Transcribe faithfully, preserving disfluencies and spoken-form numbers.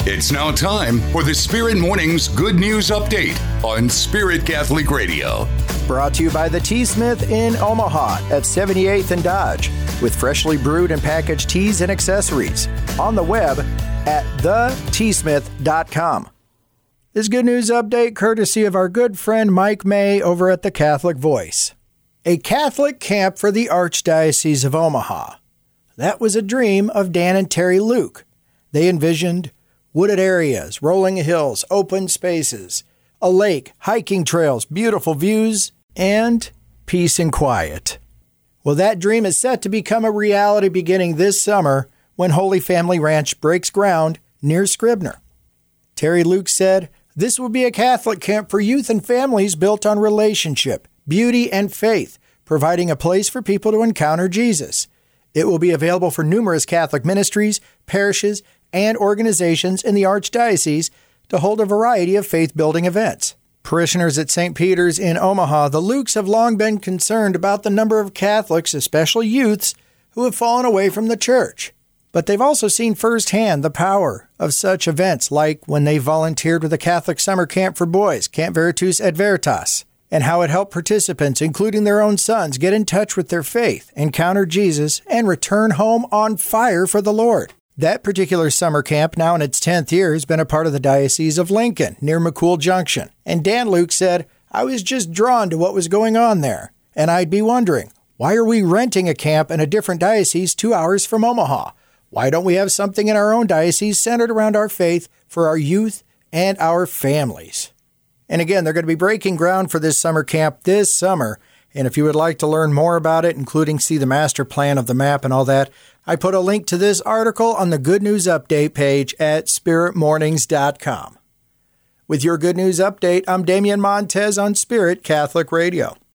It's now time for the Spirit Mornings Good News Update on Spirit Catholic Radio. Brought to you by the Teasmith in Omaha at seventy-eighth and Dodge, with freshly brewed and packaged teas and accessories. On the web at the teasmith dot com. This Good News Update courtesy of our good friend Mike May over at the Catholic Voice. A Catholic camp for the Archdiocese of Omaha. That was a dream of Dan and Terry Luke. They envisioned wooded areas, rolling hills, open spaces, a lake, hiking trails, beautiful views, and peace and quiet. Well, that dream is set to become a reality beginning this summer when Holy Family Ranch breaks ground near Scribner. Terry Luke said, "This will be a Catholic camp for youth and families built on relationship, beauty, and faith, providing a place for people to encounter Jesus. It will be available for numerous Catholic ministries, parishes, and organizations in the Archdiocese to hold a variety of faith-building events." Parishioners at Saint Peter's in Omaha, the Lukes have long been concerned about the number of Catholics, especially youths, who have fallen away from the church. But they've also seen firsthand the power of such events, like when they volunteered with a Catholic summer camp for boys, Camp Veritas et Veritas, and how it helped participants, including their own sons, get in touch with their faith, encounter Jesus, and return home on fire for the Lord. That particular summer camp, now in its tenth year, has been a part of the Diocese of Lincoln, near McCool Junction. And Dan Luke said, "I was just drawn to what was going on there. And I'd be wondering, why are we renting a camp in a different diocese two hours from Omaha? Why don't we have something in our own diocese centered around our faith for our youth and our families?" And again, they're going to be breaking ground for this summer camp this summer. And if you would like to learn more about it, including see the master plan of the map and all that, I put a link to this article on the Good News Update page at spirit mornings dot com. With your Good News Update, I'm Damian Montez on Spirit Catholic Radio.